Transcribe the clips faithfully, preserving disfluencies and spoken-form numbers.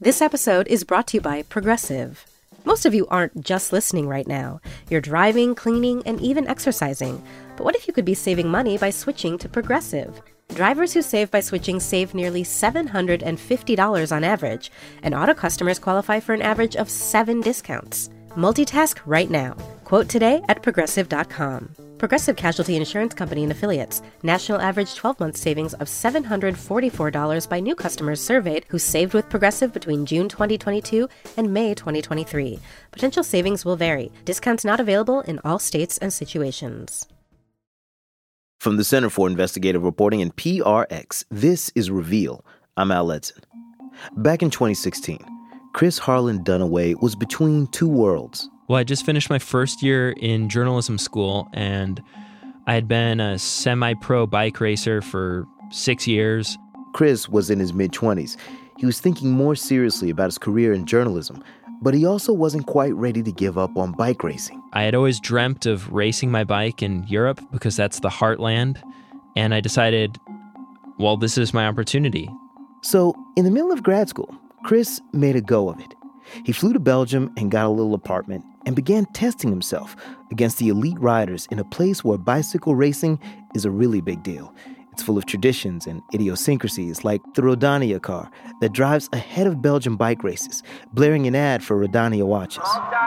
This episode is brought to you by Progressive. Most of you aren't just listening right now. You're driving, cleaning, and even exercising. But what if you could be saving money by switching to Progressive? Drivers who save by switching save nearly seven hundred fifty dollars on average, and auto customers qualify for an average of seven discounts. Multitask right now. Quote today at progressive dot com. Progressive Casualty Insurance Company and Affiliates. National average twelve-month savings of seven hundred forty-four dollars by new customers surveyed who saved with Progressive between June twenty twenty-two and May twenty twenty-three. Potential savings will vary. Discounts not available in all states and situations. From the Center for Investigative Reporting and P R X, this is Reveal. I'm Al Letson. Back in twenty sixteen, Chris Harlan Dunaway was between two worlds. Well, I just finished my first year in journalism school, and I had been a semi-pro bike racer for six years. Chris was in his mid-twenties. He was thinking more seriously about his career in journalism, but he also wasn't quite ready to give up on bike racing. I had always dreamt of racing my bike in Europe because that's the heartland, and I decided, well, this is my opportunity. So, in the middle of grad school, Chris made a go of it. He flew to Belgium and got a little apartment and began testing himself against the elite riders in a place where bicycle racing is a really big deal. It's full of traditions and idiosyncrasies like the Rodania car that drives ahead of Belgian bike races, blaring an ad for Rodania watches.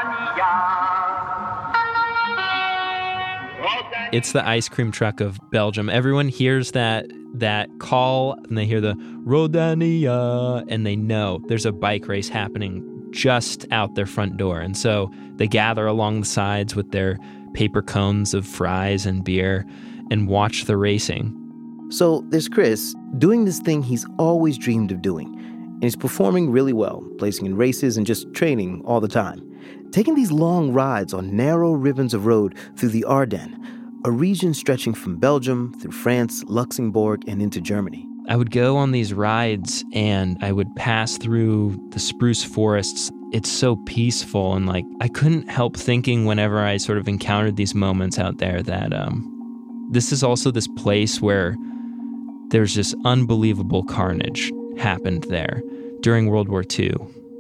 It's the ice cream truck of Belgium. Everyone hears that that call and they hear the Rodania and they know there's a bike race happening just out their front door. And so they gather along the sides with their paper cones of fries and beer and watch the racing. So there's Chris doing this thing he's always dreamed of doing. And he's performing really well, placing in races and just training all the time. Taking these long rides on narrow ribbons of road through the Ardennes, a region stretching from Belgium through France, Luxembourg, and into Germany. I would go on these rides and I would pass through the spruce forests. It's so peaceful, and like I couldn't help thinking whenever I sort of encountered these moments out there that um, this is also this place where there's just unbelievable carnage happened there during World War Two.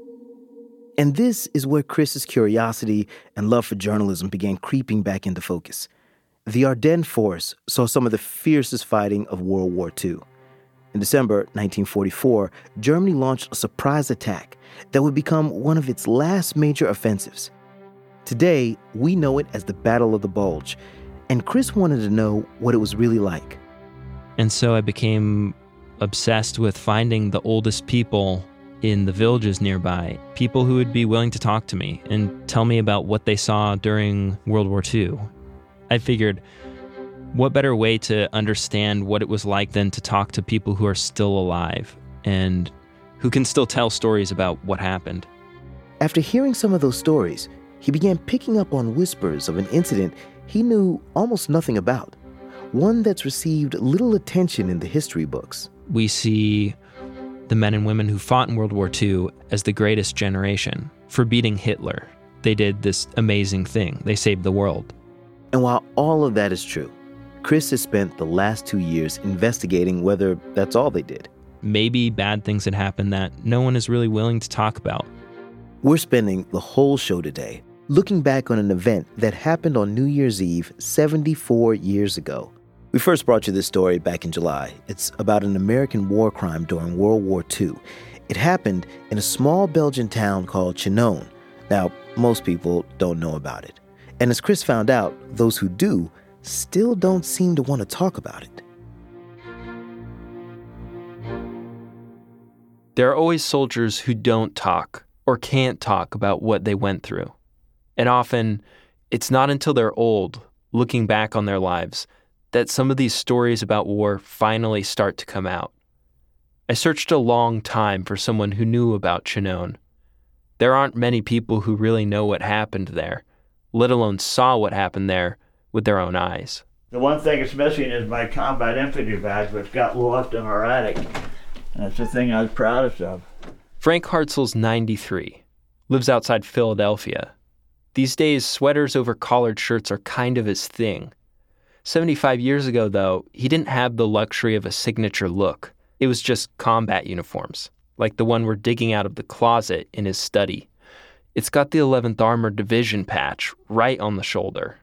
And this is where Chris's curiosity and love for journalism began creeping back into focus. The Ardennes Force saw some of the fiercest fighting of World War Two. In December nineteen forty-four, Germany launched a surprise attack that would become one of its last major offensives. Today, we know it as the Battle of the Bulge, and Chris wanted to know what it was really like. And so I became obsessed with finding the oldest people in the villages nearby, people who would be willing to talk to me and tell me about what they saw during World War Two. I figured, what better way to understand what it was like than to talk to people who are still alive and who can still tell stories about what happened. After hearing some of those stories, he began picking up on whispers of an incident he knew almost nothing about, one that's received little attention in the history books. We see the men and women who fought in World War Two as the greatest generation for beating Hitler. They did this amazing thing. They saved the world. And while all of that is true, Chris has spent the last two years investigating whether that's all they did. Maybe bad things had happened that no one is really willing to talk about. We're spending the whole show today looking back on an event that happened on New Year's Eve seventy-four years ago. We first brought you this story back in July. It's about an American war crime during World War Two. It happened in a small Belgian town called Chinon. Now, most people don't know about it. And as Chris found out, those who do still don't seem to want to talk about it. There are always soldiers who don't talk or can't talk about what they went through. And often, it's not until they're old, looking back on their lives, that some of these stories about war finally start to come out. I searched a long time for someone who knew about Chinon. There aren't many people who really know what happened there, let alone saw what happened there with their own eyes. The one thing that's missing is my combat infantry badge, which got lost in our attic. That's the thing I was proudest of. Frank Hartzell's ninety-three, lives outside Philadelphia. These days, sweaters over collared shirts are kind of his thing. seventy-five years ago, though, he didn't have the luxury of a signature look. It was just combat uniforms. like the one we're digging out of the closet in his study. It's got the eleventh Armored Division patch right on the shoulder.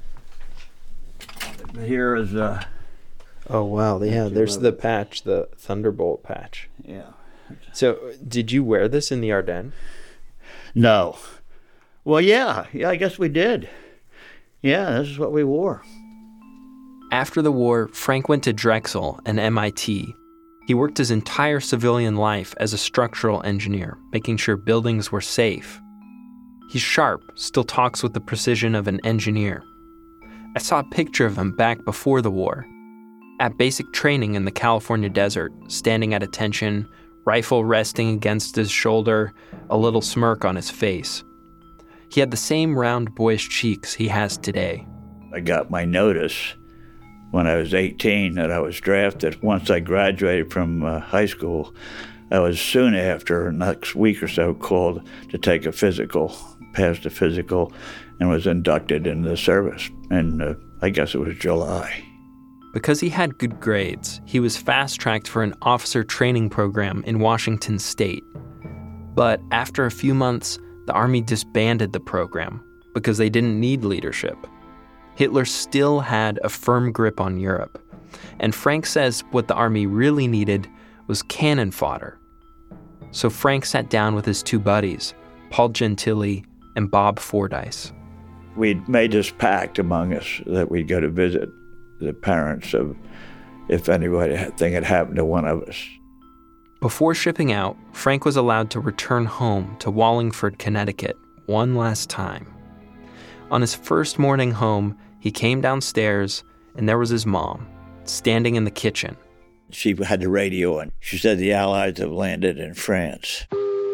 Here is, uh... Oh, wow. Yeah, there's the patch, the Thunderbolt patch. Yeah. So, did you wear this in the Ardennes? No. Well, yeah. Yeah, I guess we did. Yeah, this is what we wore. After the war, Frank went to Drexel and M I T. He worked his entire civilian life as a structural engineer, making sure buildings were safe. He's sharp, still talks with the precision of an engineer. I saw a picture of him back before the war. At basic training in the California desert, standing at attention, rifle resting against his shoulder, a little smirk on his face. He had the same round boyish cheeks he has today. I got my notice when I was eighteen that I was drafted. Once I graduated from uh, high school, I was soon after, next week or so, called to take a physical, passed a physical, and was inducted into the service. And uh, I guess it was July. Because he had good grades, he was fast-tracked for an officer training program in Washington State. But after a few months, the Army disbanded the program because they didn't need leadership. Hitler still had a firm grip on Europe, and Frank says what the Army really needed was cannon fodder. So Frank sat down with his two buddies, Paul Gentili and Bob Fordyce. We'd made this pact among us that we'd go to visit the parents of if anything had happened to one of us. Before shipping out, Frank was allowed to return home to Wallingford, Connecticut, one last time. On his first morning home, he came downstairs, and there was his mom, standing in the kitchen. She had the radio on. She said the Allies have landed in France.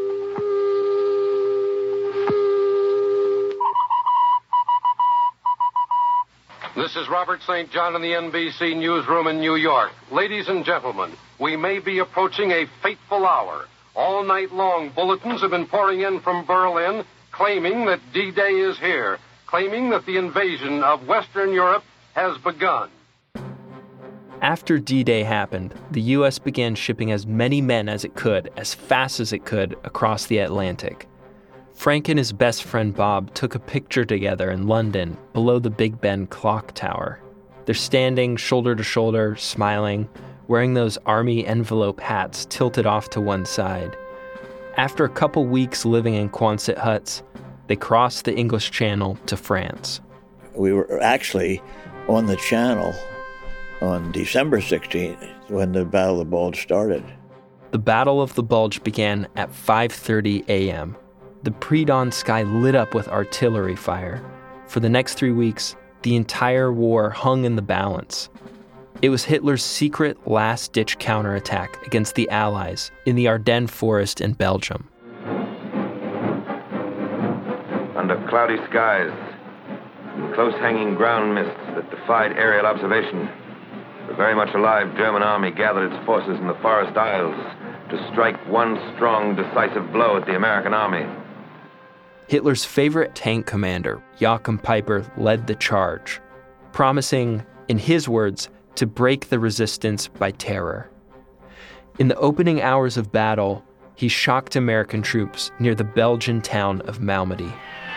This is Robert Saint John in the N B C newsroom in New York. Ladies and gentlemen, we may be approaching a fateful hour. All night long, bulletins have been pouring in from Berlin claiming that D-Day is here, claiming that the invasion of Western Europe has begun. After D-Day happened, the U S began shipping as many men as it could, as fast as it could, across the Atlantic. Frank and his best friend Bob took a picture together in London below the Big Ben clock tower. They're standing shoulder to shoulder, smiling, wearing those army envelope hats tilted off to one side. After a couple weeks living in Quonset huts, they crossed the English Channel to France. We were actually on the Channel on December sixteenth when the Battle of the Bulge started. The Battle of the Bulge began at five thirty a.m. The pre-dawn sky lit up with artillery fire. For the next three weeks, the entire war hung in the balance. It was Hitler's secret last-ditch counterattack against the Allies in the Ardennes forest in Belgium. Under cloudy skies and close-hanging ground mists that defied aerial observation, the very much alive German army gathered its forces in the Forest Isles to strike one strong, decisive blow at the American army. Hitler's favorite tank commander, Joachim Peiper, led the charge, promising, in his words, to break the resistance by terror. In the opening hours of battle, he shocked American troops near the Belgian town of Malmedy.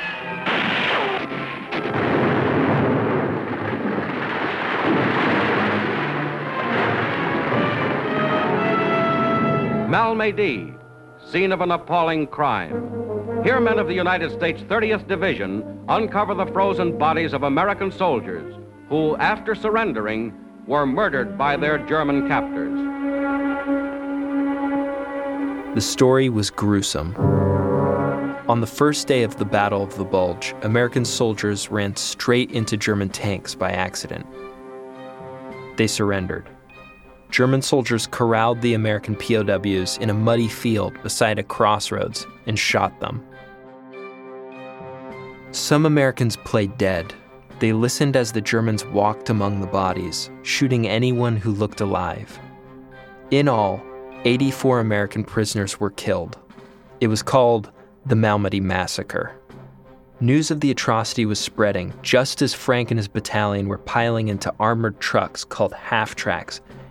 Malmedy, scene of an appalling crime. Here men of the United States thirtieth Division uncover the frozen bodies of American soldiers who, after surrendering, were murdered by their German captors. The story was gruesome. On the first day of the Battle of the Bulge, American soldiers ran straight into German tanks by accident. They surrendered. German soldiers corralled the American P O Ws in a muddy field beside a crossroads and shot them. Some Americans played dead. They listened as the Germans walked among the bodies, shooting anyone who looked alive. In all, eighty-four American prisoners were killed. It was called the Malmedy Massacre. News of the atrocity was spreading just as Frank and his battalion were piling into armored trucks called half-tracks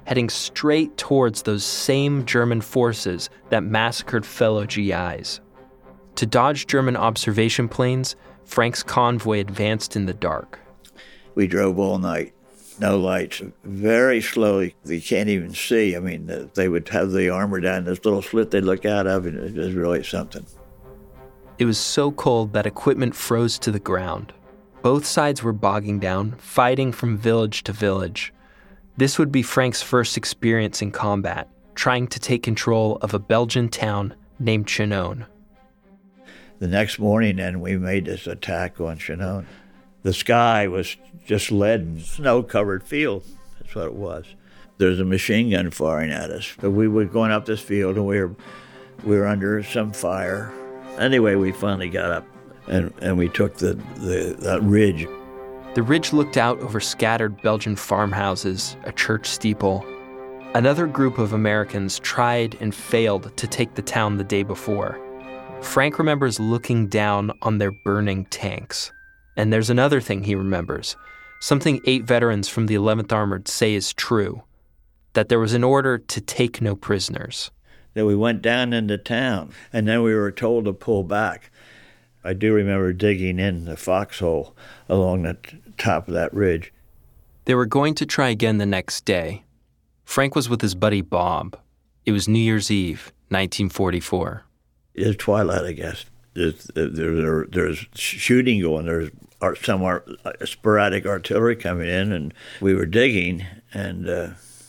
heading straight towards those same German forces that massacred fellow G Is. To dodge German observation planes, Frank's convoy advanced in the dark. We drove all night, no lights, very slowly. You can't even see. I mean, they would have the armor down this little slit they'd look out of, and it was really something. It was so cold that equipment froze to the ground. Both sides were bogging down, fighting from village to village. This would be Frank's first experience in combat, trying to take control of a Belgian town named Chinon. The next morning, then, we made this attack on Chinon. The sky was just leaden, snow-covered field. That's what it was. There was a machine gun firing at us. But we were going up this field, and we were we were under some fire. Anyway, we finally got up, and, and we took the, the that ridge. The ridge looked out over scattered Belgian farmhouses, a church steeple. Another group of Americans tried and failed to take the town the day before. Frank remembers looking down on their burning tanks. And there's another thing he remembers, something eight veterans from the eleventh Armored say is true, that there was an order to take no prisoners. That we went down into town, and then we were told to pull back. I do remember digging in the foxhole along the t- top of that ridge. They were going to try again the next day. Frank was with his buddy Bob. It was New Year's Eve, nineteen forty-four. It was twilight, I guess. There's, there, there's shooting going. There's some sporadic artillery coming in, and we were digging, and uh,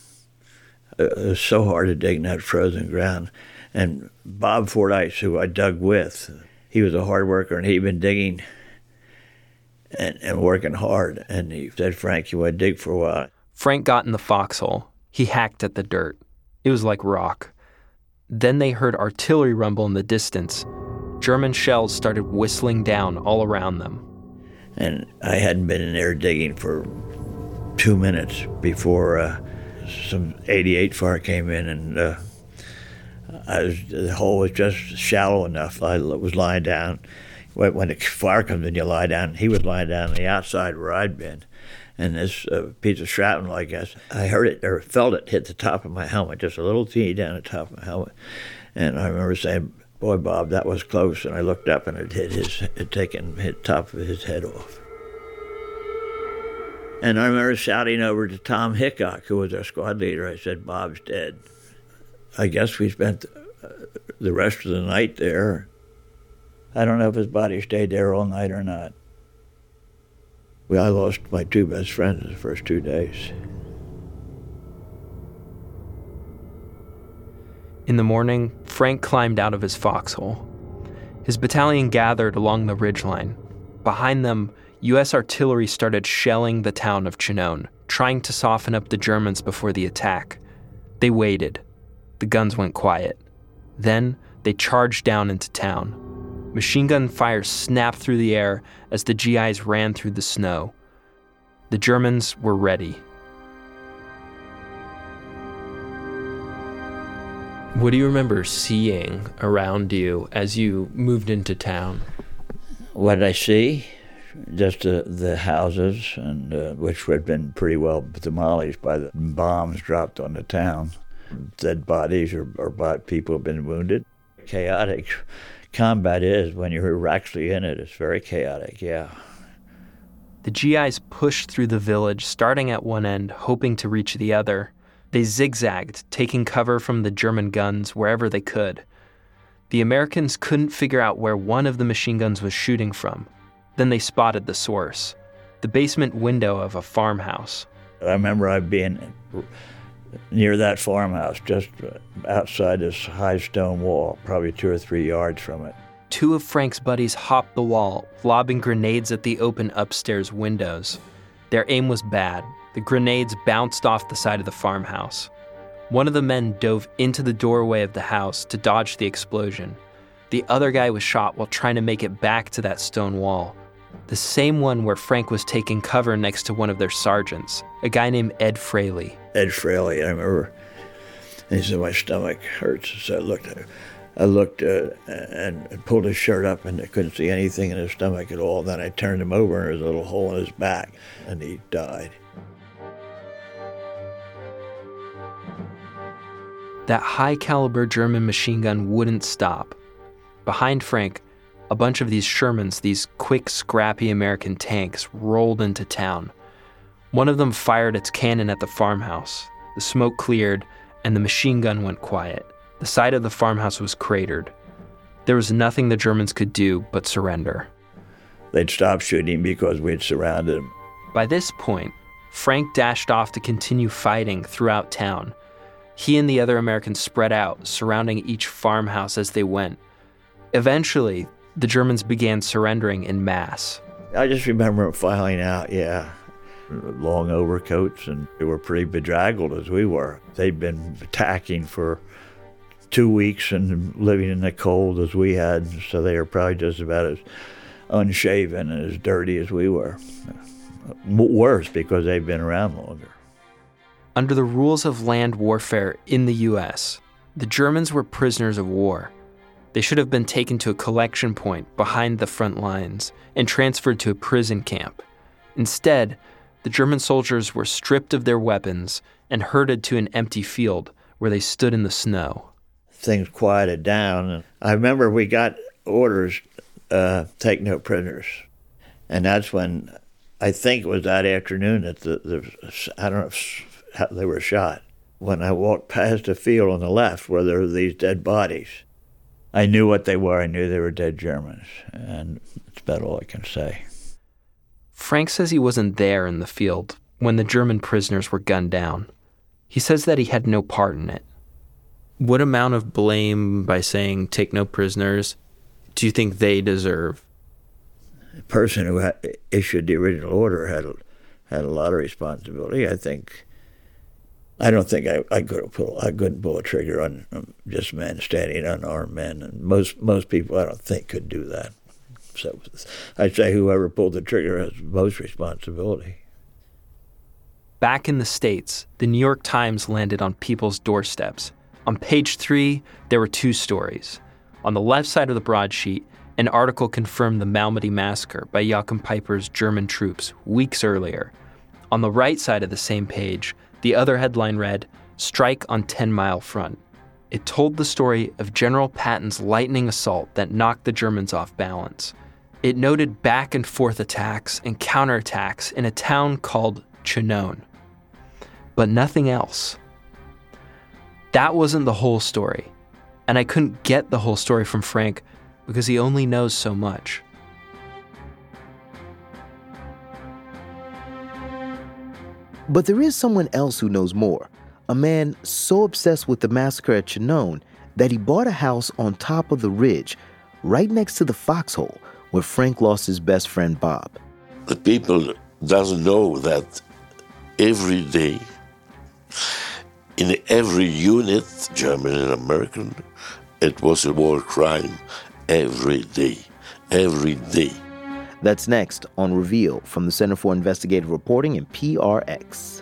it was so hard to dig in that frozen ground. And Bob Fordyce, who I dug with, he was a hard worker, and he'd been digging and, and working hard. And he said, "Frank, you want to dig for a while?" Frank got in the foxhole. He hacked at the dirt. It was like rock. Then they heard artillery rumble in the distance. German shells started whistling down all around them. And I hadn't been in there digging for two minutes before uh, some eighty-eight fire came in, and uh, I was, the hole was just shallow enough. I was lying down. When the fire comes in, you lie down. He was lying down on the outside where I'd been. And this uh, piece of shrapnel, I guess, I heard it or felt it hit the top of my helmet, just a little teeny down the top of my helmet. And I remember saying, "Boy, Bob, that was close." And I looked up, and it hit his, it taken hit top of his head off. And I remember shouting over to Tom Hickok, who was our squad leader. I said, "Bob's dead." I guess we spent the rest of the night there. I don't know if his body stayed there all night or not. Well, I lost my two best friends in the first two days. In the morning, Frank climbed out of his foxhole. His battalion gathered along the ridgeline. Behind them, U S artillery started shelling the town of Chinon, trying to soften up the Germans before the attack. They waited. The guns went quiet. Then they charged down into town. Machine gun fire snapped through the air as the G Is ran through the snow. The Germans were ready. What do you remember seeing around you as you moved into town? What did I see? Just uh, the houses, and uh, which had been pretty well demolished by the bombs dropped on the town. Dead bodies or, or people have been wounded. Chaotic. Combat is, when you're actually in it, it's very chaotic, yeah. The G Is pushed through the village, starting at one end, hoping to reach the other. They zigzagged, taking cover from the German guns wherever they could. The Americans couldn't figure out where one of the machine guns was shooting from. Then they spotted the source, the basement window of a farmhouse. I remember I being near that farmhouse, just outside this high stone wall, probably two or three yards from it. Two of Frank's buddies hopped the wall, lobbing grenades at the open upstairs windows. Their aim was bad. The grenades bounced off the side of the farmhouse. One of the men dove into the doorway of the house to dodge the explosion. The other guy was shot while trying to make it back to that stone wall. The same one where Frank was taking cover next to one of their sergeants, a guy named Ed Fraley. Ed Fraley, I remember. And he said, "My stomach hurts." So I looked at I looked uh, and pulled his shirt up, and I couldn't see anything in his stomach at all. Then I turned him over, and there was a little hole in his back, and he died. that high-caliber German machine gun wouldn't stop. Behind Frank, a bunch of these Shermans, these quick, scrappy American tanks, rolled into town. One of them fired its cannon at the farmhouse. The smoke cleared, and the machine gun went quiet. The side of the farmhouse was cratered. There was nothing the Germans could do but surrender. They'd stopped shooting because we'd surrounded them. By this point, Frank dashed off to continue fighting throughout town. He and the other Americans spread out, surrounding each farmhouse as they went. Eventually, the Germans began surrendering in mass. I just remember them filing out, yeah. Long overcoats, and they were pretty bedraggled as we were. They'd been attacking for two weeks and living in the cold as we had, so they were probably just about as unshaven and as dirty as we were. Worse, because they've been around longer. Under the rules of land warfare in the U S, the Germans were prisoners of war. They should have been taken to a collection point behind the front lines and transferred to a prison camp. Instead, the German soldiers were stripped of their weapons and herded to an empty field where they stood in the snow. Things quieted down. I remember we got orders, uh, take no prisoners. And that's when, I think it was that afternoon that the, the I don't know if, how they were shot. When I walked past the field on the left where there were these dead bodies, I knew what they were. I knew they were dead Germans. And that's about all I can say. Frank says he wasn't there in the field when the German prisoners were gunned down. He says that he had no part in it. What amount of blame by saying take no prisoners do you think they deserve? The person who had issued the original order had had a lot of responsibility. I think, I don't think I, I could have pulled, I couldn't pull a trigger on um, just men standing, unarmed men, and most most people I don't think could do that. So I'd say whoever pulled the trigger has most responsibility. Back in the States, the New York Times landed on people's doorsteps. On page three, there were two stories. On the left side of the broadsheet, an article confirmed the Malmedy massacre by Joachim Peiper's German troops weeks earlier. On the right side of the same page, the other headline read, "Strike on ten mile Front." It told the story of General Patton's lightning assault that knocked the Germans off balance. It noted back and forth attacks and counterattacks in a town called Chinon. But nothing else. That wasn't the whole story. And I couldn't get the whole story from Frank because he only knows so much. But there is someone else who knows more. A man so obsessed with the massacre at Chinon that he bought a house on top of the ridge, right next to the foxhole, where Frank lost his best friend Bob. The people doesn't know that every day, in every unit, German and American, it was a war crime every day, every day. That's next on Reveal from the Center for Investigative Reporting and P R X.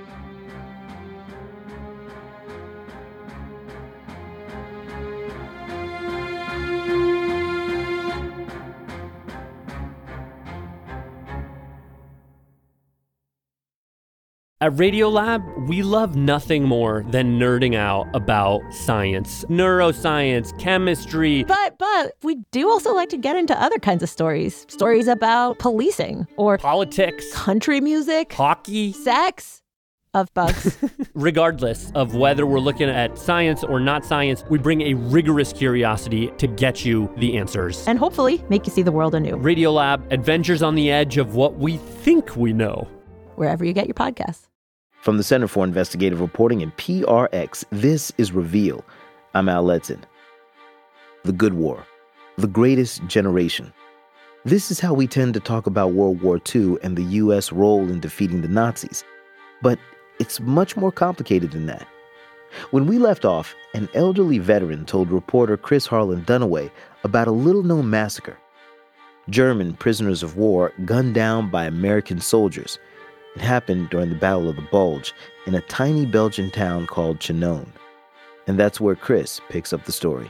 At Radiolab, we love nothing more than nerding out about science, neuroscience, chemistry. But, but, we do also like to get into other kinds of stories. Stories about policing or politics, country music, hockey, sex, of bugs. Regardless of whether we're looking at science or not science, we bring a rigorous curiosity to get you the answers. And hopefully make you see the world anew. Radiolab, adventures on the edge of what we think we know. Wherever you get your podcasts. From the Center for Investigative Reporting and P R X, this is Reveal. I'm Al Letson. The Good War. The Greatest Generation. This is how we tend to talk about World War Two and the U S role in defeating the Nazis. But it's much more complicated than that. When we left off, an elderly veteran told reporter Chris Harlan Dunaway about a little-known massacre. German prisoners of war gunned down by American soldiers. It happened during the Battle of the Bulge in a tiny Belgian town called Chinon. And that's where Chris picks up the story.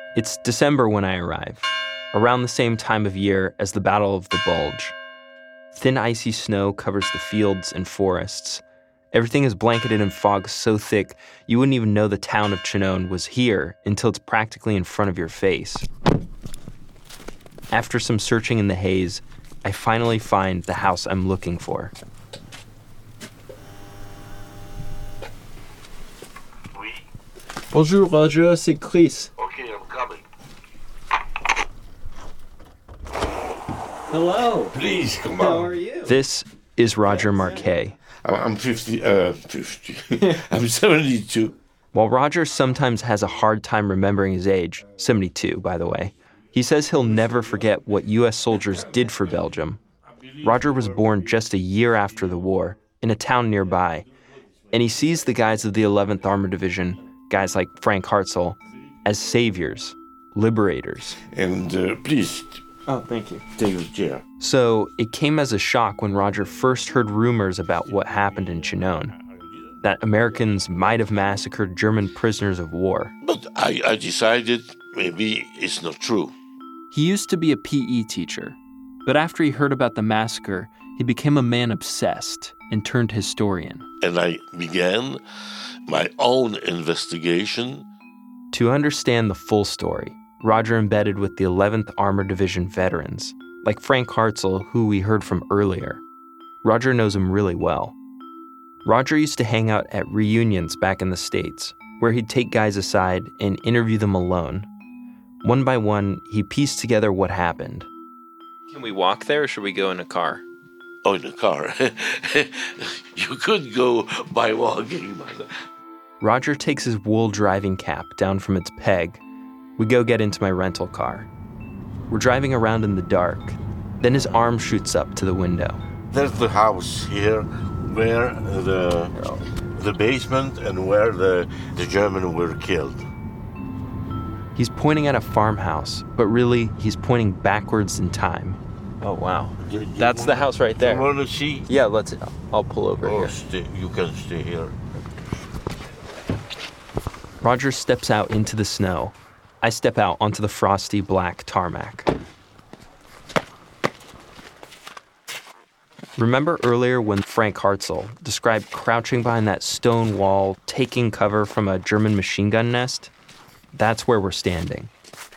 It's December when I arrive, around the same time of year as the Battle of the Bulge. Thin icy snow covers the fields and forests. Everything is blanketed in fog so thick you wouldn't even know the town of Chinon was here until it's practically in front of your face. After some searching in the haze, I finally find the house I'm looking for. Oui. Bonjour, Roger, c'est Chris. Okay, I'm coming. Hello. Please, come How on. are you? This is Roger Marquet. I'm fifty, uh, fifty. I'm seventy-two. While Roger sometimes has a hard time remembering his age, seventy-two, by the way, he says he'll never forget what U S soldiers did for Belgium. Roger was born just a year after the war, in a town nearby, and he sees the guys of the eleventh Armored Division, guys like Frank Hartzell, as saviors, liberators. And uh, please, Oh, thank you. take a chair. So it came as a shock when Roger first heard rumors about what happened in Chinon, that Americans might have massacred German prisoners of war. But I, I decided maybe it's not true. He used to be a P E teacher, but after he heard about the massacre, he became a man obsessed and turned historian. And I began my own investigation. To understand the full story, Roger embedded with the eleventh Armored Division veterans, like Frank Hartzell, who we heard from earlier. Roger knows him really well. Roger used to hang out at reunions back in the States, where he'd take guys aside and interview them alone. One by one, he pieced together what happened. Can we walk there, or should we go in a car? Oh, in a car. You could go by walking. But... Roger takes his wool driving cap down from its peg. We go get into my rental car. We're driving around in the dark. Then his arm shoots up to the window. There's the house here, where the the basement and where the, the Germans were killed. He's pointing at a farmhouse, but really, he's pointing backwards in time. Oh, wow. You- you That's the wanna- house right there. You want to see? Yeah, let's, I'll pull over Oh, here. stay, you can stay here. Roger steps out into the snow. I step out onto the frosty black tarmac. Remember earlier when Frank Hartzell described crouching behind that stone wall, taking cover from a German machine gun nest? That's where we're standing.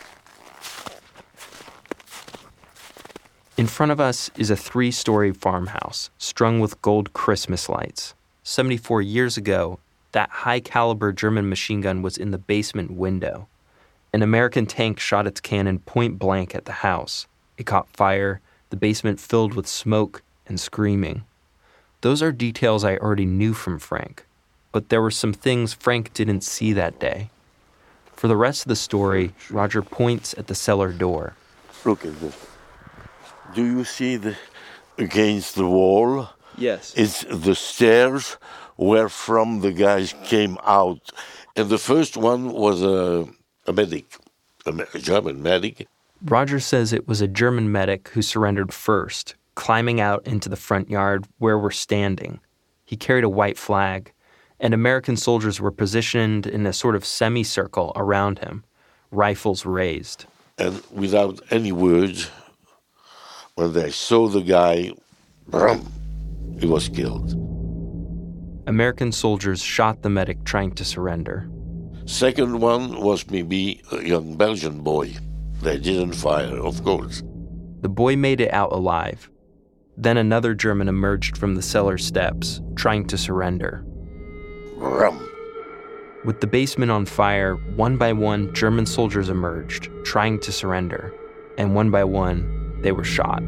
In front of us is a three-story farmhouse strung with gold Christmas lights. seventy-four years ago, that high-caliber German machine gun was in the basement window. An American tank shot its cannon point blank at the house. It caught fire, the basement filled with smoke and screaming. Those are details I already knew from Frank, but there were some things Frank didn't see that day. For the rest of the story, Roger points at the cellar door. Look at this. Do you see the against the wall? Yes. It's the stairs where from the guys came out. And the first one was a, a medic, a, me- a German medic. Roger says it was a German medic who surrendered first, climbing out into the front yard where we're standing. He carried a white flag, and American soldiers were positioned in a sort of semicircle around him, rifles raised. And without any words, when they saw the guy, brum, he was killed. American soldiers shot the medic trying to surrender. Second one was maybe a young Belgian boy. They didn't fire, of course. The boy made it out alive. Then another German emerged from the cellar steps, trying to surrender. Brum. With the basement on fire, one by one, German soldiers emerged, trying to surrender. And one by one, they were shot.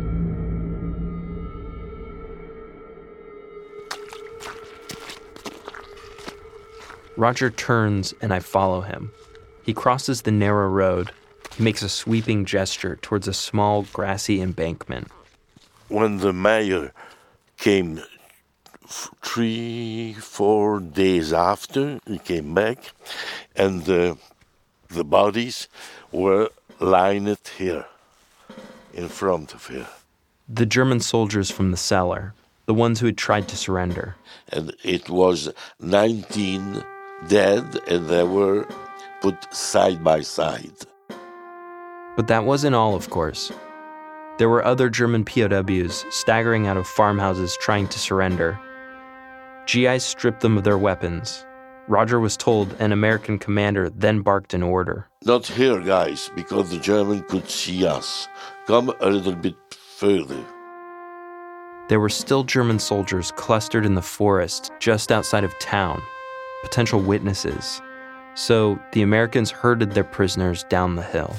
Roger turns and I follow him. He crosses the narrow road. He makes a sweeping gesture towards a small grassy embankment. When the mayor came f- three, four days after, he came back, and the, the bodies were lined here, in front of here. The German soldiers from the cellar, the ones who had tried to surrender. And it was nineteen dead, and they were put side by side. But that wasn't all, of course. There were other German P O Ws staggering out of farmhouses trying to surrender. G Is stripped them of their weapons. Roger was told an American commander then barked an order. Not here, guys, because the German could see us. Come a little bit further. There were still German soldiers clustered in the forest just outside of town, potential witnesses. So the Americans herded their prisoners down the hill.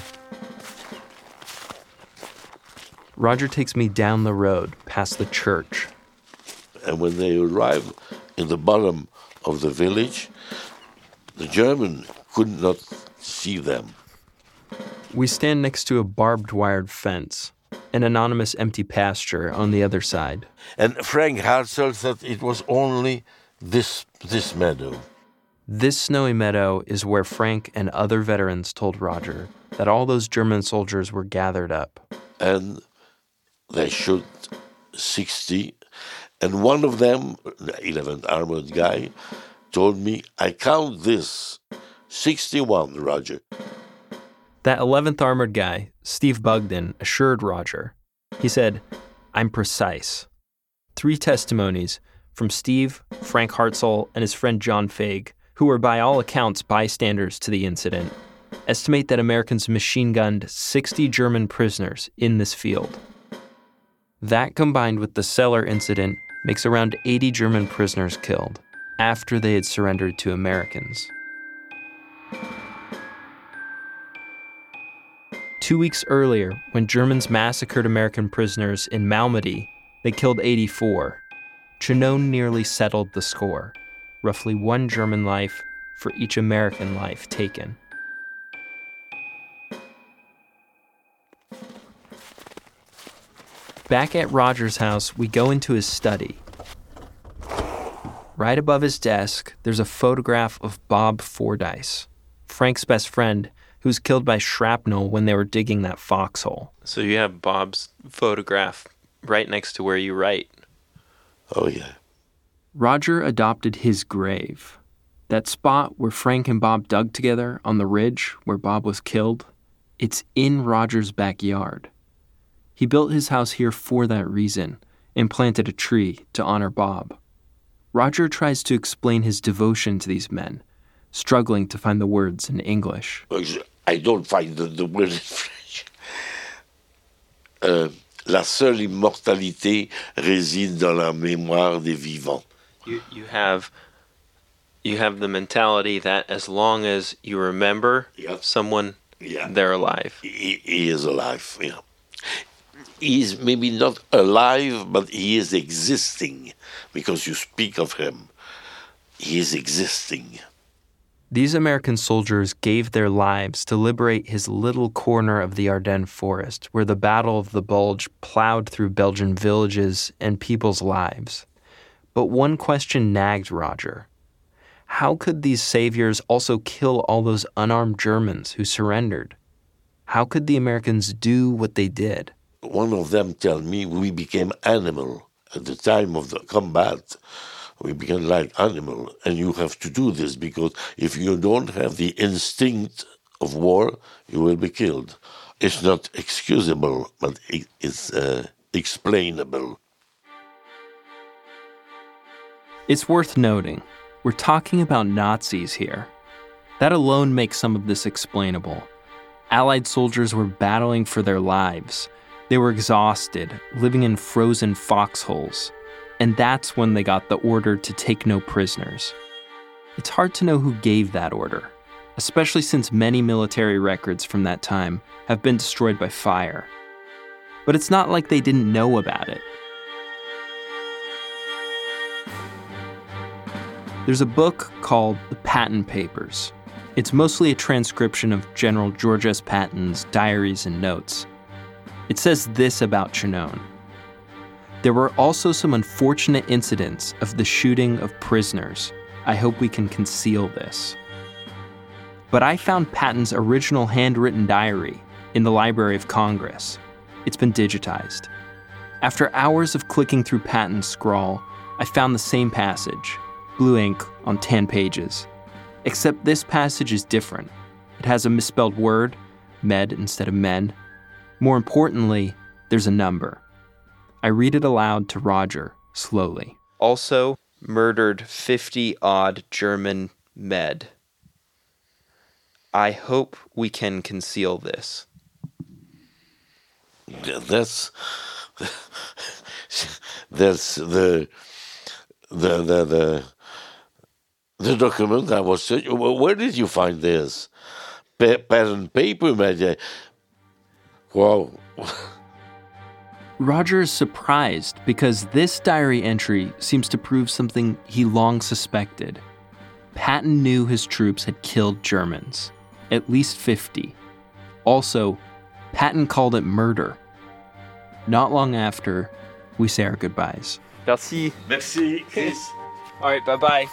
Roger takes me down the road past the church. And when they arrived in the bottom of the village, the German could not see them. We stand next to a barbed wired fence, an anonymous empty pasture on the other side. And Frank Hartzell said it was only this this meadow. This snowy meadow is where Frank and other veterans told Roger that all those German soldiers were gathered up. And they shot sixty, and one of them, the eleventh Armored guy, told me, I count this, sixty-one, Roger. That eleventh Armored guy, Steve Bugden, assured Roger. He said, I'm precise. Three testimonies from Steve, Frank Hartzell, and his friend John Faig, who were by all accounts bystanders to the incident, estimate that Americans machine-gunned sixty German prisoners in this field. That combined with the cellar incident makes around eighty German prisoners killed after they had surrendered to Americans. Two weeks earlier, when Germans massacred American prisoners in Malmedy, they killed eighty-four. Chinon nearly settled the score, roughly one German life for each American life taken. Back at Roger's house, we go into his study. Right above his desk, there's a photograph of Bob Fordyce, Frank's best friend, who was killed by shrapnel when they were digging that foxhole. So you have Bob's photograph right next to where you write. Oh, yeah. Roger adopted his grave. That spot where Frank and Bob dug together on the ridge where Bob was killed, it's in Roger's backyard. He built his house here for that reason and planted a tree to honor Bob. Roger tries to explain his devotion to these men, struggling to find the words in English. I don't find the, the word in French. Uh, la seule immortalité réside dans la mémoire des vivants. You, you have you have the mentality that as long as you remember yeah. someone, yeah. they're alive. He, he is alive, yeah. He is maybe not alive, but he is existing, because you speak of him. He is existing. These American soldiers gave their lives to liberate his little corner of the Ardennes forest, where the Battle of the Bulge plowed through Belgian villages and people's lives. But one question nagged Roger. How could these saviors also kill all those unarmed Germans who surrendered? How could the Americans do what they did? One of them tell me we became animal at the time of the combat. We became like animal, and you have to do this because if you don't have the instinct of war, you will be killed. It's not excusable, but it's uh, explainable. It's worth noting, we're talking about Nazis here. That alone makes some of this explainable. Allied soldiers were battling for their lives. They were exhausted, living in frozen foxholes. And that's when they got the order to take no prisoners. It's hard to know who gave that order, especially since many military records from that time have been destroyed by fire. But it's not like they didn't know about it. There's a book called The Patton Papers. It's mostly a transcription of General George S. Patton's diaries and notes. It says this about Chinon. There were also some unfortunate incidents of the shooting of prisoners. I hope we can conceal this. But I found Patton's original handwritten diary in the Library of Congress. It's been digitized. After hours of clicking through Patton's scrawl, I found the same passage, blue ink on tan pages. Except this passage is different. It has a misspelled word, med instead of men. More importantly, There's a number. I read it aloud to Roger, slowly. Also murdered fifty-odd German med. I hope we can conceal this. That's that's the the the the, the document I was searching. Where did you find this? Pa- pen and paper, man. Wow. Roger is surprised because this diary entry seems to prove something he long suspected. Patton knew his troops had killed Germans, at least fifty. Also, Patton called it murder. Not long after, we say our goodbyes. Merci. Merci, Chris. All right, bye-bye.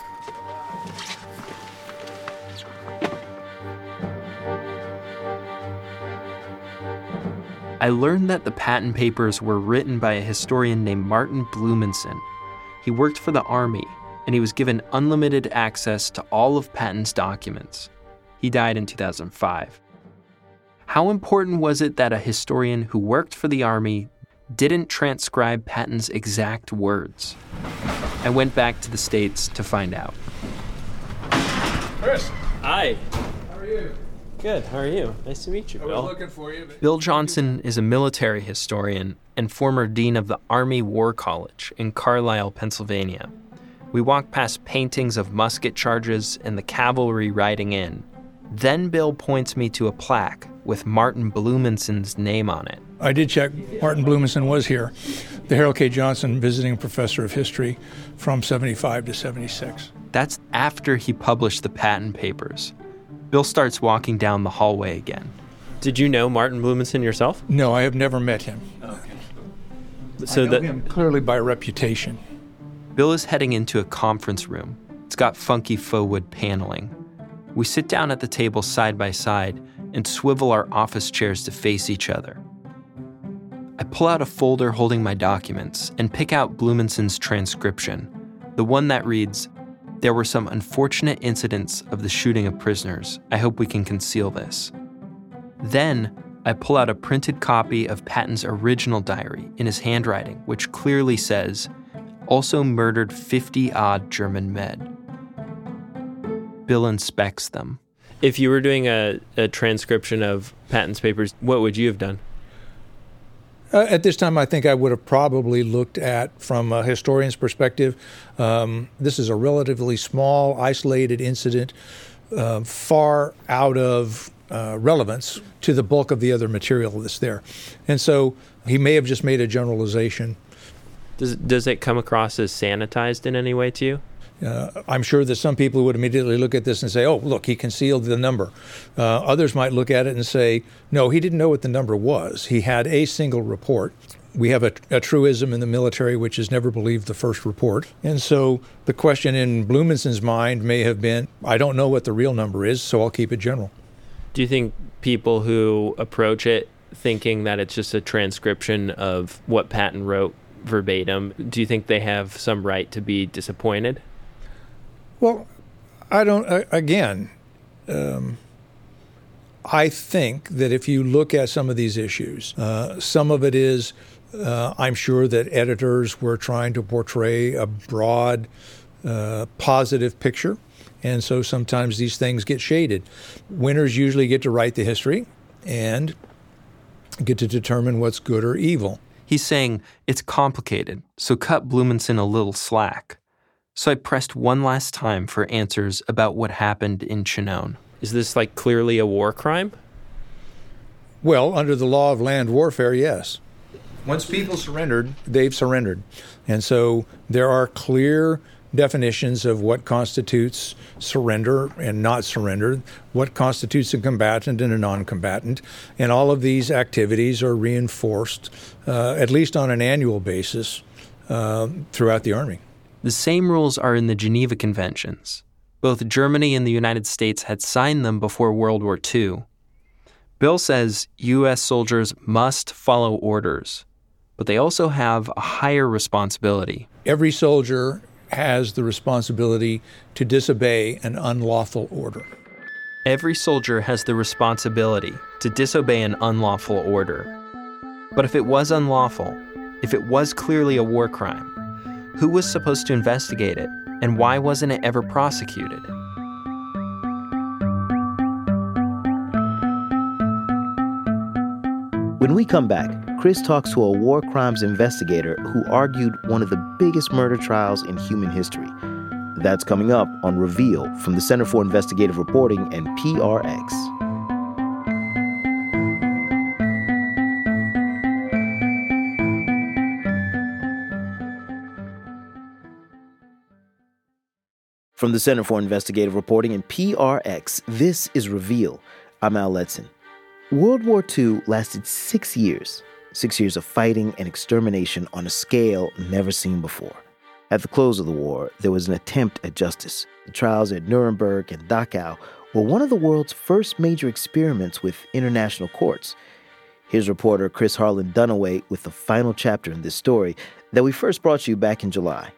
I learned that the Patton Papers were written by a historian named Martin Blumenson. He worked for the Army, and he was given unlimited access to all of Patton's documents. He died in two thousand five. How important was it that a historian who worked for the Army didn't transcribe Patton's exact words? I went back to the States to find out. Chris. Hi. How are you? Good. How are you? Nice to meet you, I Bill. was looking for you. Bill Johnson is a military historian and former dean of the Army War College in Carlisle, Pennsylvania. We walked past paintings of musket charges and the cavalry riding in. Then Bill points me to a plaque with Martin Blumenson's name on it. I did check. Martin Blumenson was here. The Harold K. Johnson visiting professor of history from seventy-five to seventy-six. That's after he published the Patton Papers. Bill starts walking down the hallway again. Did you know Martin Blumenson yourself? No, I have never met him. Okay. So I know that him clearly by reputation. Bill is heading into a conference room. It's got funky faux wood paneling. We sit down at the table side by side and swivel our office chairs to face each other. I pull out a folder holding my documents and pick out Blumenson's transcription, the one that reads, "There were some unfortunate incidents of the shooting of prisoners. I hope we can conceal this." Then, I pull out a printed copy of Patton's original diary in his handwriting, which clearly says, "Also murdered fifty-odd German men." Bill inspects them. If you were doing a, a transcription of Patton's papers, what would you have done? Uh, at this time, I think I would have probably looked at, from a historian's perspective, um, this is a relatively small, isolated incident, uh, far out of uh, relevance to the bulk of the other material that's there. And so he may have just made a generalization. Does, does it come across as sanitized in any way to you? Uh, I'm sure that some people would immediately look at this and say, oh, look, he concealed the number. Uh, others might look at it and say, no, he didn't know what the number was. He had a single report. We have a, a truism in the military which is never believe the first report. And so the question in Blumenson's mind may have been, I don't know what the real number is, so I'll keep it general. Do you think people who approach it thinking that it's just a transcription of what Patton wrote verbatim, do you think they have some right to be disappointed? Well, I don't, uh, again, um, I think that if you look at some of these issues, uh, some of it is, uh, I'm sure that editors were trying to portray a broad, uh, positive picture. And so sometimes these things get shaded. Winners usually get to write the history and get to determine what's good or evil. He's saying it's complicated, so cut Blumenson a little slack. So I pressed one last time for answers about what happened in Chinon. Is this like clearly a war crime? Well, under the law of land warfare, yes. Once people surrendered, they've surrendered. And so there are clear definitions of what constitutes surrender and not surrender, what constitutes a combatant and a non-combatant. And all of these activities are reinforced, uh, at least on an annual basis, uh, throughout the Army. The same rules are in the Geneva Conventions. Both Germany and the United States had signed them before World War Two. Bill says U S soldiers must follow orders, but they also have a higher responsibility. Every soldier has the responsibility to disobey an unlawful order. Every soldier has the responsibility to disobey an unlawful order. But if it was unlawful, if it was clearly a war crime, who was supposed to investigate it, and why wasn't it ever prosecuted? When we come back, Chris talks to a war crimes investigator who argued one of the biggest murder trials in human history. That's coming up on Reveal from the Center for Investigative Reporting and P R X. From the Center for Investigative Reporting and P R X, this is Reveal. I'm Al Letson. World War Two lasted six years. Six years of fighting and extermination on a scale never seen before. At the close of the war, there was an attempt at justice. The trials at Nuremberg and Dachau were one of the world's first major experiments with international courts. Here's reporter Chris Harlan Dunaway with the final chapter in this story that we first brought you back in July.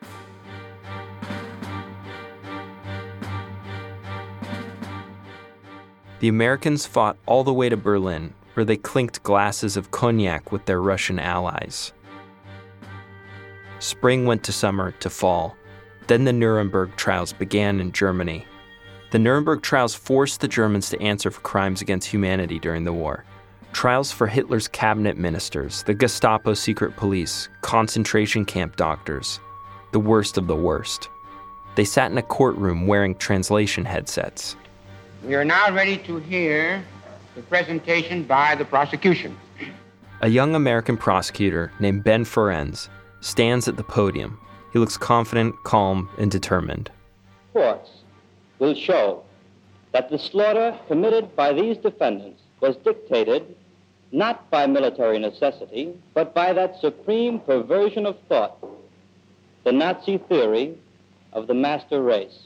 The Americans fought all the way to Berlin, where they clinked glasses of cognac with their Russian allies. Spring went to summer to fall. Then the Nuremberg trials began in Germany. The Nuremberg trials forced the Germans to answer for crimes against humanity during the war. Trials for Hitler's cabinet ministers, the Gestapo secret police, concentration camp doctors, the worst of the worst. They sat in a courtroom wearing translation headsets. We are now ready to hear the presentation by the prosecution. A young American prosecutor named Ben Ferencz stands at the podium. He looks confident, calm, and determined. Courts will show that the slaughter committed by these defendants was dictated not by military necessity, but by that supreme perversion of thought, the Nazi theory of the master race.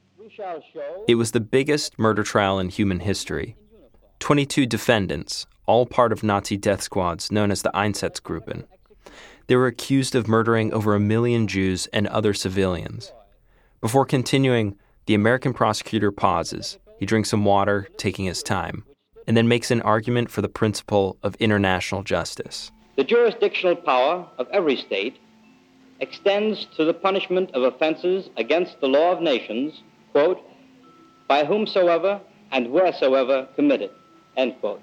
It was the biggest murder trial in human history. twenty-two defendants, all part of Nazi death squads known as the Einsatzgruppen. They were accused of murdering over a million Jews and other civilians. Before continuing, the American prosecutor pauses. He drinks some water, taking his time, and then makes an argument for the principle of international justice. The jurisdictional power of every state extends to the punishment of offenses against the law of nations, quote, by whomsoever and wheresoever committed, end quote.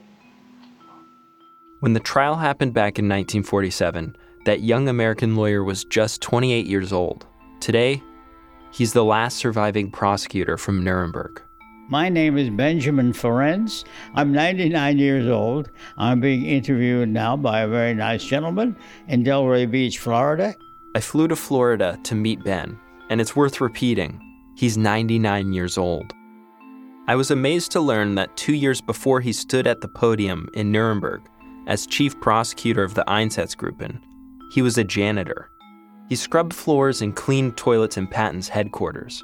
When the trial happened back in nineteen forty-seven, that young American lawyer was just twenty-eight years old. Today, he's the last surviving prosecutor from Nuremberg. My name is Benjamin Ferencz. I'm ninety-nine years old. I'm being interviewed now by a very nice gentleman in Delray Beach, Florida. I flew to Florida to meet Ben, and it's worth repeating. He's ninety-nine years old. I was amazed to learn that two years before he stood at the podium in Nuremberg as chief prosecutor of the Einsatzgruppen, he was a janitor. He scrubbed floors and cleaned toilets in Patton's headquarters.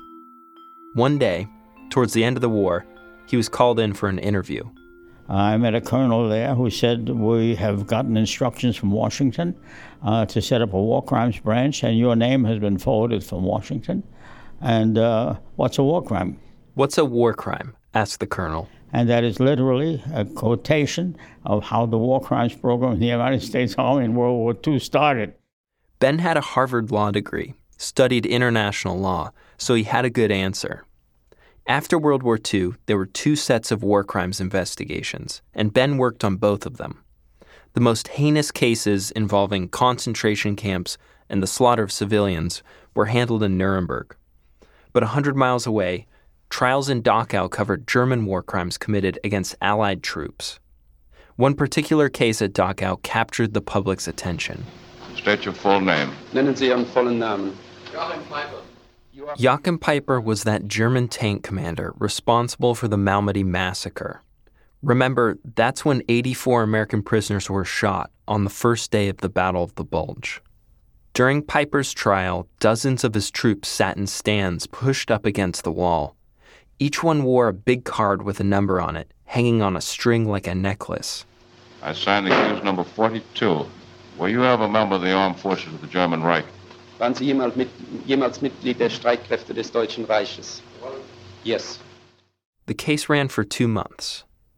One day, towards the end of the war, he was called in for an interview. I met a colonel there who said, we have gotten instructions from Washington uh, to set up a war crimes branch, and your name has been forwarded from Washington. And uh, what's a war crime? What's a war crime? Asked the colonel. And that is literally a quotation of how the war crimes program in the United States Army in World War Two started. Ben had a Harvard law degree, studied international law, so he had a good answer. After World War Two, there were two sets of war crimes investigations, and Ben worked on both of them. The most heinous cases involving concentration camps and the slaughter of civilians were handled in Nuremberg. But a hundred miles away, trials in Dachau covered German war crimes committed against Allied troops. One particular case at Dachau captured the public's attention. State your full name. Nennen Sie Ihren vollen Namen. Joachim Peiper. Joachim Peiper was that German tank commander responsible for the Malmedy massacre. Remember, that's when eighty-four American prisoners were shot on the first day of the Battle of the Bulge. During Peiper's trial, dozens of his troops sat in stands pushed up against the wall. Each one wore a big card with a number on it, hanging on a string like a necklace. I signed accused number forty-two. Were you ever a member of the armed forces of the German Reich? Waren Sie jemals, mit, jemals Mitglied der Streitkräfte des Deutschen Reiches? Yes. The case ran for two months.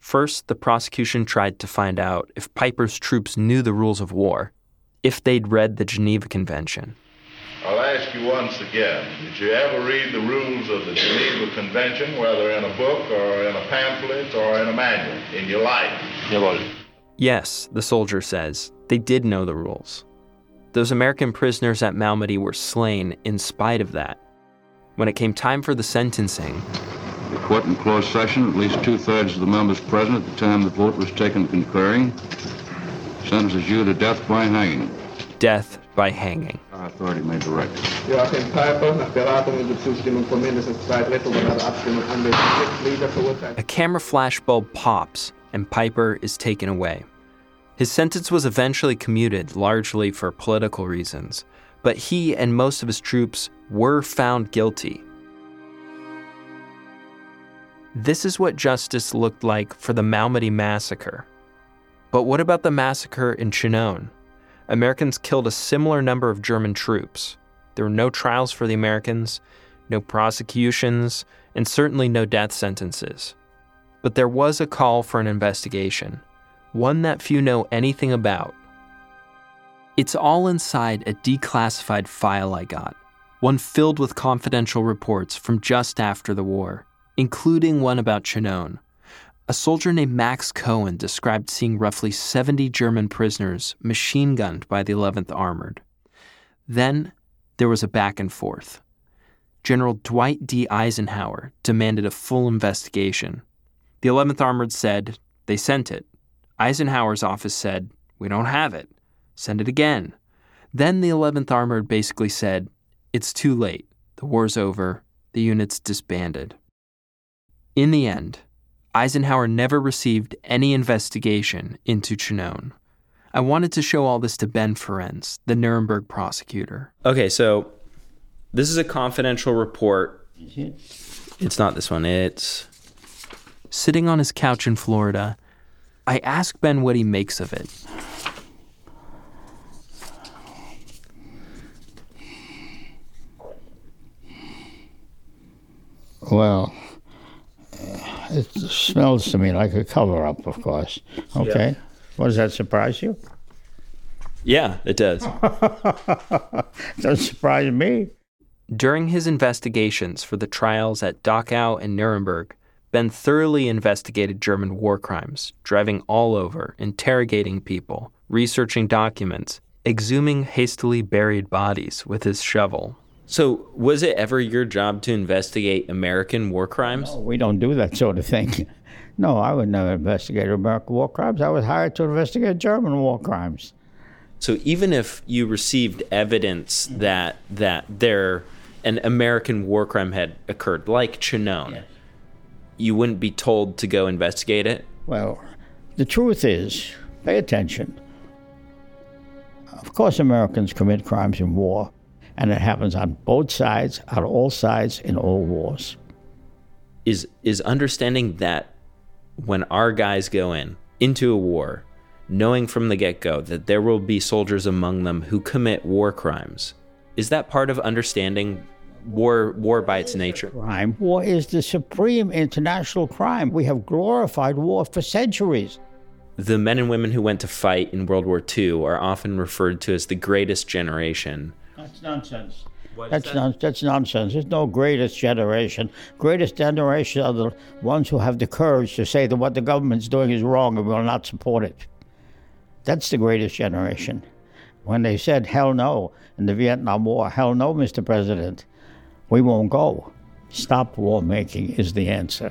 First, the prosecution tried to find out if Piper's troops knew the rules of war, if they'd read the Geneva Convention. I'll ask you once again, did you ever read the rules of the Geneva Convention, whether in a book or in a pamphlet or in a manual, in your life? Yes, the soldier says, they did know the rules. Those American prisoners at Malmedy were slain in spite of that. When it came time for the sentencing, the court in closed session, at least two-thirds of the members present at the time the vote was taken concurring, sentences you to death by hanging. Death by hanging. Our authority may direct. Joachim Piper, nach Beratung und Zustimmung von mindestens zwei Drittel bei der Abstimmung anwesender Mitglieder verurteilt. A camera flashbulb pops, and Piper is taken away. His sentence was eventually commuted, largely for political reasons, but he and most of his troops were found guilty. This is what justice looked like for the Malmedy massacre. But what about the massacre in Chinon? Americans killed a similar number of German troops. There were no trials for the Americans, no prosecutions, and certainly no death sentences. But there was a call for an investigation, one that few know anything about. It's all inside a declassified file I got, one filled with confidential reports from just after the war, including one about Chinon. A soldier named Max Cohen described seeing roughly seventy German prisoners machine-gunned by the eleventh Armored. Then there was a back and forth. General Dwight D. Eisenhower demanded a full investigation. The eleventh Armored said they sent it. Eisenhower's office said, we don't have it. Send it again. Then the eleventh Armored basically said, it's too late. The war's over. The unit's disbanded. In the end, Eisenhower never received any investigation into Chinon. I wanted to show all this to Ben Ferencz, the Nuremberg prosecutor. Okay, so this is a confidential report. It's not this one. It's sitting on his couch in Florida. I asked Ben what he makes of it. Well, it smells to me like a cover-up, of course. Okay. Yeah. Well, does that surprise you? Yeah, it does. Doesn't surprise me. During his investigations for the trials at Dachau and Nuremberg, Ben thoroughly investigated German war crimes, driving all over, interrogating people, researching documents, exhuming hastily buried bodies with his shovel. So, was it ever your job to investigate American war crimes? No, we don't do that sort of thing. No, I would never investigate American war crimes. I was hired to investigate German war crimes. So even if you received evidence that that there an American war crime had occurred, like Chinon, yes, you wouldn't be told to go investigate it? Well, the truth is, pay attention. Of course, Americans commit crimes in war. And it happens on both sides, on all sides, in all wars. Is is understanding that when our guys go in, into a war, knowing from the get-go that there will be soldiers among them who commit war crimes, is that part of understanding war, war by its nature? Crime. War is the supreme international crime. We have glorified war for centuries. The men and women who went to fight in World War Two are often referred to as the greatest generation. That's nonsense. That's, that? non- that's nonsense. There's no greatest generation. Greatest generation are the ones who have the courage to say that what the government's doing is wrong and will not support it. That's the greatest generation. When they said, hell no, in the Vietnam War, hell no, Mister President, we won't go. Stop war making is the answer.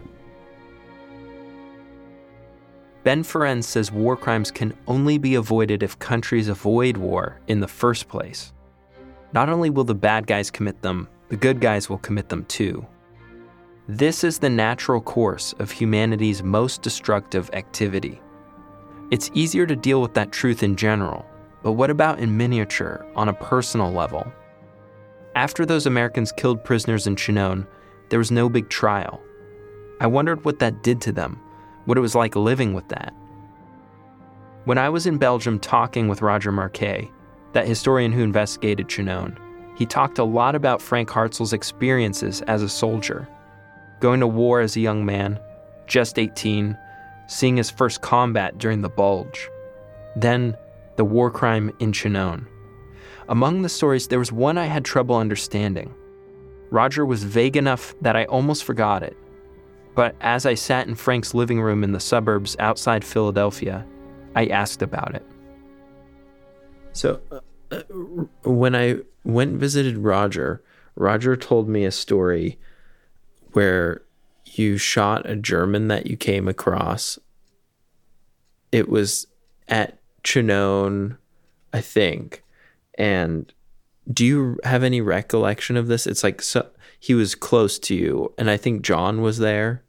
Ben Ferencz says war crimes can only be avoided if countries avoid war in the first place. Not only will the bad guys commit them, the good guys will commit them too. This is the natural course of humanity's most destructive activity. It's easier to deal with that truth in general, but what about in miniature, on a personal level? After those Americans killed prisoners in Chinon, there was no big trial. I wondered what that did to them, what it was like living with that. When I was in Belgium talking with Roger Marquet, that historian who investigated Chinon, he talked a lot about Frank Hartzel's experiences as a soldier. Going to war as a young man, just eighteen, seeing his first combat during the Bulge. Then, the war crime in Chinon. Among the stories, there was one I had trouble understanding. Roger was vague enough that I almost forgot it. But as I sat in Frank's living room in the suburbs outside Philadelphia, I asked about it. So, uh, when I went and visited Roger, Roger told me a story where you shot a German that you came across. It was at Chinon, I think. And do you have any recollection of this? It's like so, he was close to you, and I think John was there.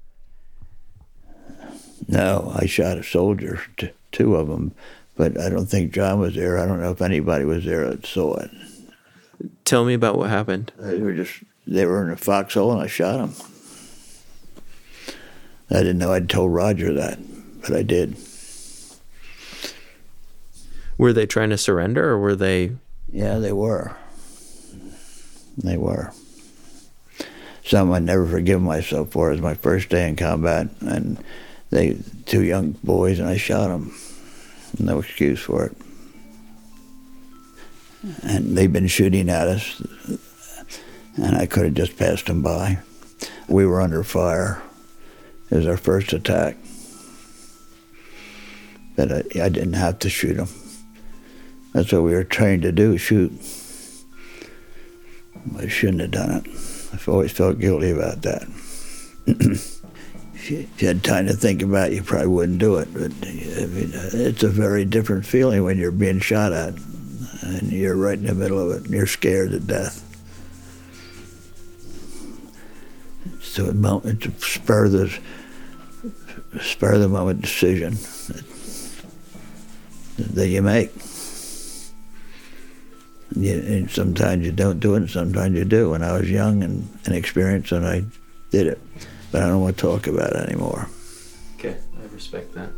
No, I shot a soldier, t- two of them, but I don't think John was there. I don't know if anybody was there that saw it. Tell me about what happened. They were just, they were in a foxhole, and I shot them. I didn't know I'd told Roger that, but I did. Were they trying to surrender, or were they... Yeah, they were. They were. Some I'd never forgive myself for. It was my first day in combat, and they, two young boys, and I shot them. No excuse for it. And they'd been shooting at us, and I could have just passed them by. We were under fire. It was our first attack. But I, I didn't have to shoot them. That's what we were trained to do, shoot. I shouldn't have done it. I've always felt guilty about that. If you had time to think about it, you probably wouldn't do it. But I mean, it's a very different feeling when you're being shot at, and you're right in the middle of it, and you're scared to death. So a moment to spur the spur the moment decision that, that you make. And, you, and sometimes you don't do it, and sometimes you do. When I was young and inexperienced, and I did it, but I don't want to talk about it anymore. Okay, I respect that.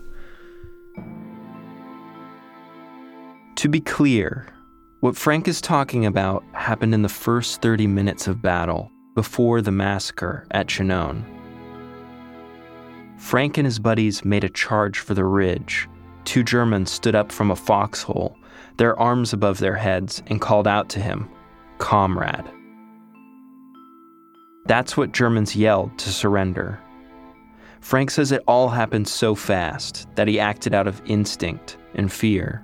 To be clear, what Frank is talking about happened in the first thirty minutes of battle, before the massacre at Chinon. Frank and his buddies made a charge for the ridge. Two Germans stood up from a foxhole, their arms above their heads, and called out to him, "Comrade." That's what Germans yelled to surrender. Frank says it all happened so fast that he acted out of instinct and fear.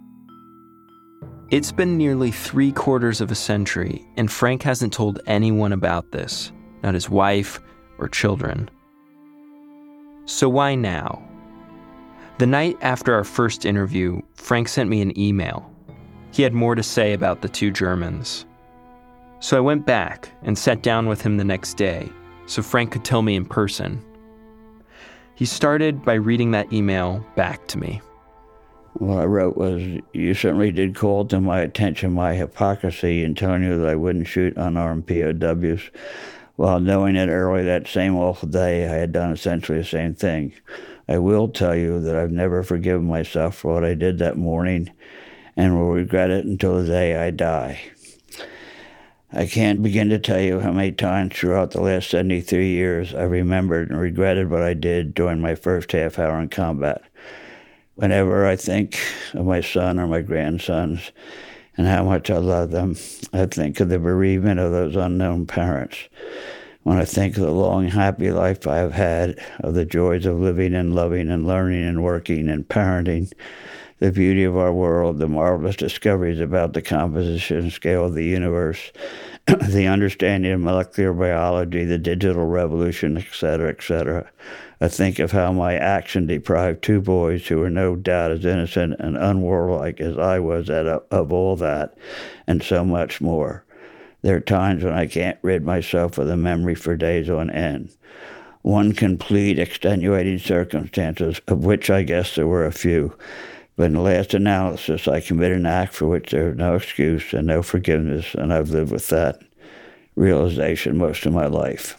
It's been nearly three quarters of a century, and Frank hasn't told anyone about this, not his wife or children. So why now? The night after our first interview, Frank sent me an email. He had more to say about the two Germans. So I went back and sat down with him the next day so Frank could tell me in person. He started by reading that email back to me. What I wrote was, "You certainly did call to my attention my hypocrisy in telling you that I wouldn't shoot unarmed P O Ws, while knowing that early that same awful day I had done essentially the same thing. I will tell you that I've never forgiven myself for what I did that morning and will regret it until the day I die. I can't begin to tell you how many times throughout the last seventy-three years I remembered and regretted what I did during my first half hour in combat. Whenever I think of my son or my grandsons and how much I love them, I think of the bereavement of those unknown parents. When I think of the long, happy life I have had, of the joys of living and loving and learning and working and parenting, the beauty of our world, the marvelous discoveries about the composition and scale of the universe, the understanding of molecular biology, the digital revolution, et cetera, et cetera. I think of how my action deprived two boys who were no doubt as innocent and unwarlike as I was at, of all that, and so much more. There are times when I can't rid myself of the memory for days on end. One can plead extenuating circumstances, of which I guess there were a few, but in the last analysis, I committed an act for which there is no excuse and no forgiveness, and I've lived with that realization most of my life.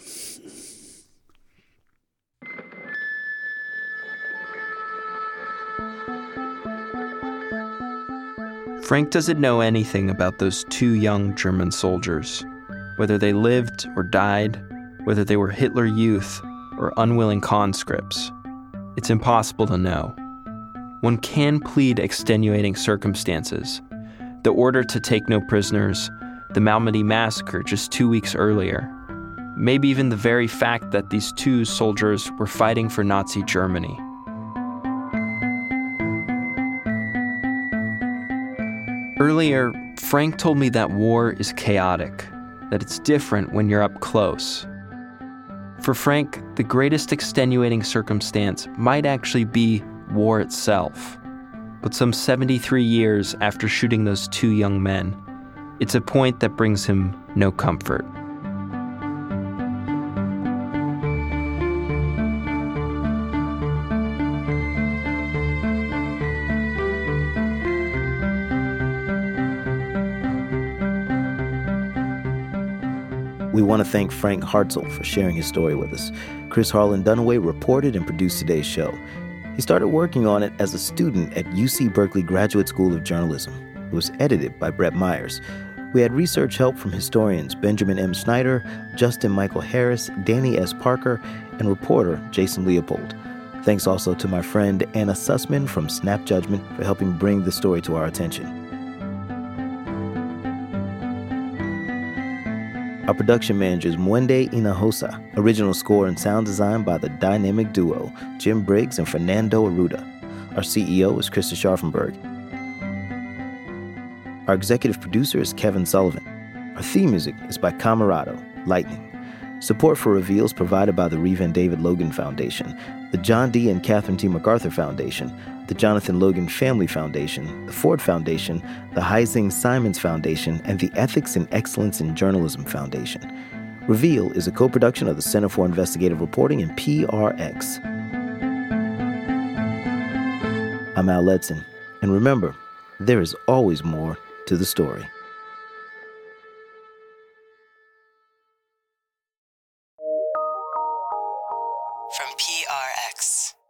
Frank doesn't know anything about those two young German soldiers, whether they lived or died, whether they were Hitler Youth or unwilling conscripts. it's impossible to know. One can plead extenuating circumstances. The order to take no prisoners, the Malmedy massacre just two weeks earlier, maybe even the very fact that these two soldiers were fighting for Nazi Germany. Earlier, Frank told me that war is chaotic, that it's different when you're up close. For Frank, the greatest extenuating circumstance might actually be war itself. But some seventy-three years after shooting those two young men, it's a point that brings him no comfort. We want to thank Frank Hartzell for sharing his story with us. Chris Harlan Dunaway reported and produced today's show. He started working on it as a student at U C Berkeley Graduate School of Journalism. It was edited by Brett Myers. We had research help from historians Benjamin M. Snyder, Justin Michael Harris, Danny S. Parker, and reporter Jason Leopold. Thanks also to my friend Anna Sussman from Snap Judgment for helping bring the story to our attention. Our production manager is Mwende Inahosa. Original score and sound design by the dynamic duo, Jim Briggs and Fernando Arruda. Our C E O is Krista Scharfenberg. Our executive producer is Kevin Sullivan. Our theme music is by Camerado, Lightning. Support for Reveal is provided by the Reeve and David Logan Foundation, the John D. and Catherine T. MacArthur Foundation, the Jonathan Logan Family Foundation, the Ford Foundation, the Heising Simons Foundation, and the Ethics and Excellence in Journalism Foundation. Reveal is a co-production of the Center for Investigative Reporting and P R X. I'm Al Letson, and remember, there is always more to the story. From P R X.